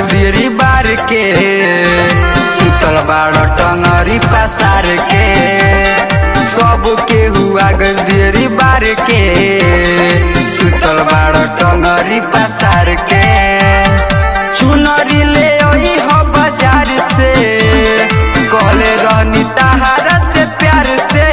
देरी बार के सुतल बाड़ टंगरी पसार के सब के हुआ देरी बार के सुतल बाड़ टंगरी पसार के चुनरी ले आई हो बाजार से कहले रहनी तहारा से प्यार से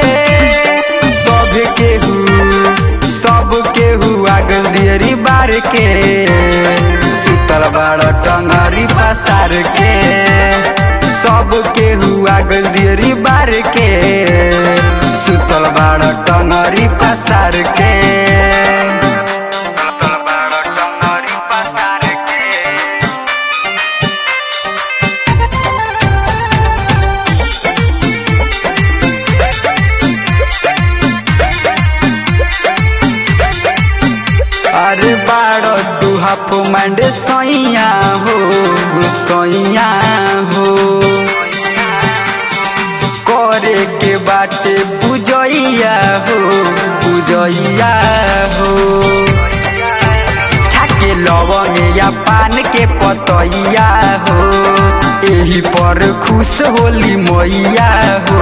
सब के हुआ देरी बार के सुतल बाड़ टंगरी पसार के सब के हुआ देरी बार के सुतल बाड़ टंगरी पसार के अरे बाड़ो तू हाफ मांड सैया हो करे के बाटे बुझैया हो छाके लवंग या पान के पतैया हो एही पर खुश होली मैया हो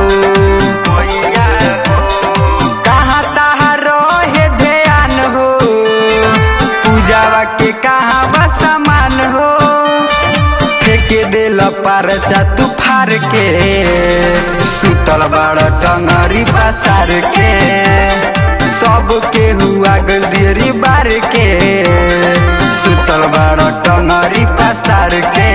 के कहाँ बा सामान हो फेंके दिल परचा तू फार के सुतल बाड़ टंगरी पसार के सब के हुआ देरी बार के सुतल बाड़ टंगरी पसार के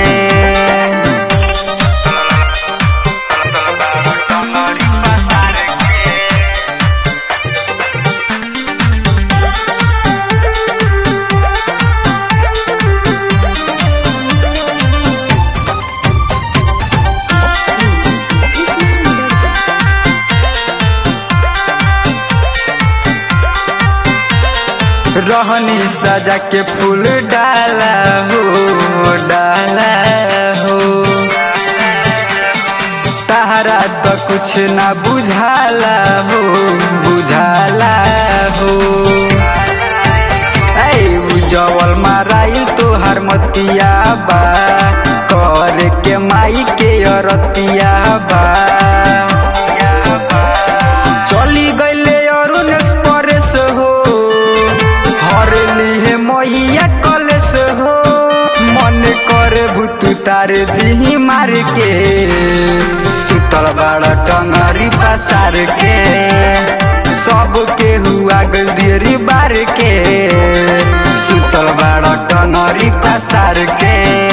रहनी सजा के फूल डाला हो तहरा तो कुछ ना बुझाला हो उजवल माराइल तोहर मतिया बा कर के माई के अरतिया बा चली गईले अरुण एक्सप्रेस हो मैया कलेस हो मन करे भूतू तार दी मार के सुतल बाड़ टंगरी पसार के सब के हुआ देरी बार के सुतल बाड़ टंगरी पसार के।